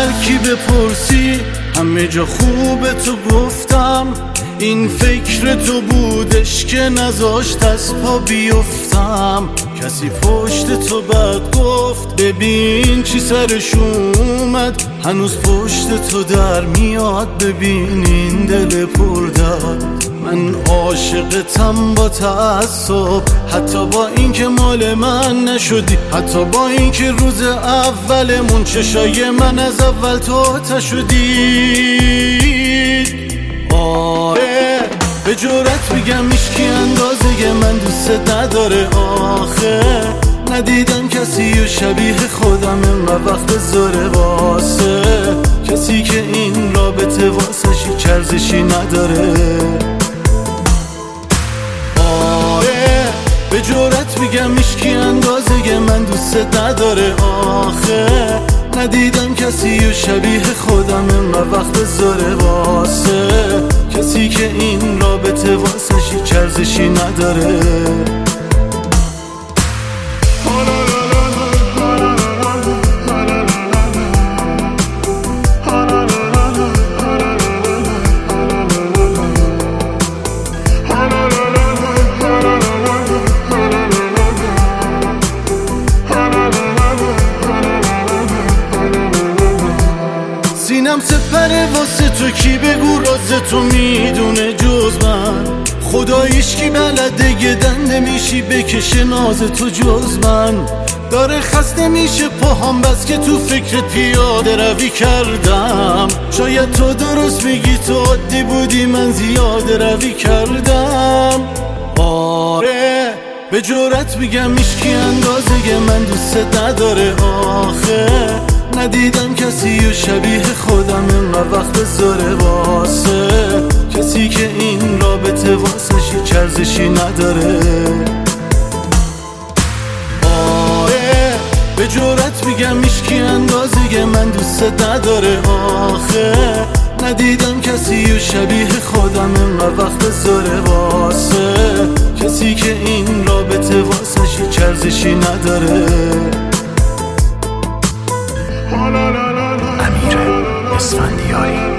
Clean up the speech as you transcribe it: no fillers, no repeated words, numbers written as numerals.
هر کی بپرسی همه جا خوبه تو گفتم، این فکر تو بودش که نذاشت از پا بیفتم. کسی پشت تو بد گفت ببین چی سرش اومد، هنوز پشت تو در میاد ببین این دل پردرد. من عاشقتم با تعصب، حتی با اینکه مال من نشدی، حتی با اینکه روز اولمون چشای من از اول تو شدید. آره به جرأت میگم هیچکی اندازه من دوست نداره. آخه ندیدم کسی و شبیه خودم اینقدر وقت بذاره واسه کسی که این رابطه واسش هیچ ارزشی نداره. آره به جرأت میگم هیچکی اندازه من دوست نداره. آخه ندیدم کسی و شبیه خودم اینقدر وقت بذاره واسه کسی که این رابطه واسش هیچ ارزشی نداره. سینم سپره واسه تو، کی بگو راز تو میدونه جز من؟ خداییش کی بلده گدنده میشی بکشه ناز تو جز من؟ داره خسته میشه پاهام بس که تو فکرت پیاده روی کردم. شاید تو درست میگی تو عادی بودی من زیاده روی کردم. آره به جرأت میگم هیچکی اندازه من دوست نداره. آخه ندیدم کسی و شبیه خودم اینقدر وقت بذاره واسه کسی که این رابطه واسش هیچ ارزشی نداره. آره به جرأت میگم هیچکی اندازه من دوست نداره. آخه ندیدم کسی و شبیه خودم اینقدر وقت بذاره واسه کسی که این رابطه واسش هیچ ارزشی نداره. امیر اسفندیاری